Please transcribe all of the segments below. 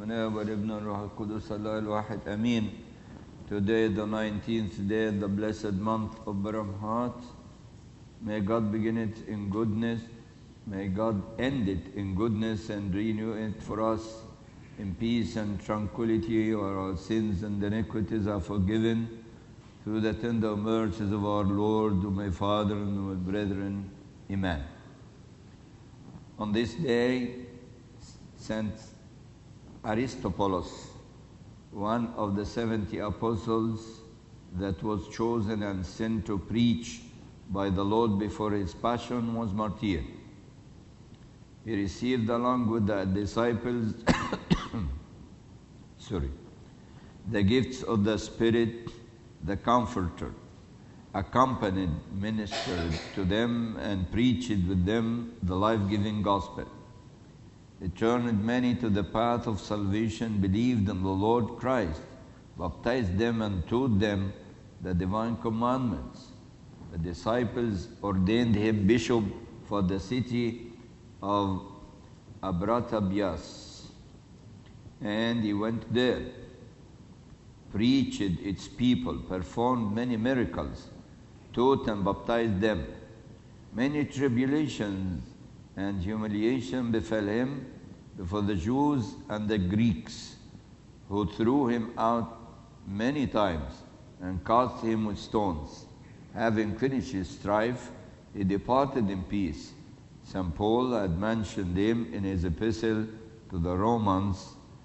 من الآب والابن والروح القدس الله الواحد آمين. Today, the 19th day, the blessed month of Brahmat. May God begin it in goodness. May God end it in goodness and renew it for us in peace and tranquility, where our sins and iniquities are forgiven through the tender mercies of our Lord, my Father and my brethren. Amen. On this day, Saint Aristobulus, one of the 70 apostles that was chosen and sent to preach by the Lord before his passion, was martyred. He received along with the disciples the gifts of the Spirit, the Comforter, accompanied, ministered to them, and preached with them the life-giving gospel. He turned many to the path of salvation, believed in the Lord Christ, baptized them and taught them the divine commandments. The disciples ordained him bishop for the city of Abratabias, and he went there, preached its people, performed many miracles, taught and baptized them. Many tribulations and humiliation befell him before the Jews and the Greeks, who threw him out many times and cast him with stones. Having finished his strife, he departed in peace. St. Paul had mentioned him in his epistle to the Romans,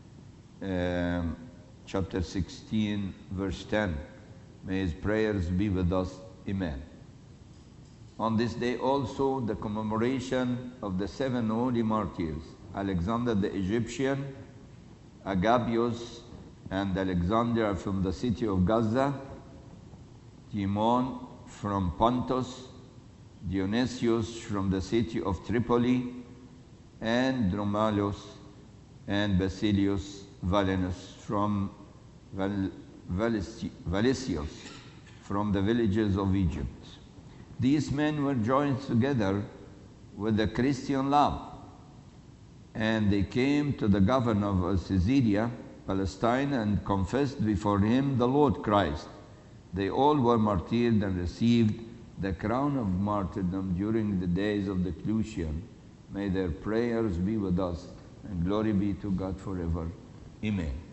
chapter 16, verse 10. May his prayers be with us. Amen. On this day also, the commemoration of the 7 holy martyrs, Alexander the Egyptian, Agapius and Alexander from the city of Gaza, Timon from Pontus, Dionysius from the city of Tripoli, and Dromalius and Basilius Valenus from Valesius from the villages of Egypt. These men were joined together with the Christian love, and they came to the governor of Caesarea, Palestine, and confessed before him the Lord Christ. They all were martyred and received the crown of martyrdom during the days of Diocletian. May their prayers be with us, and glory be to God forever. Amen.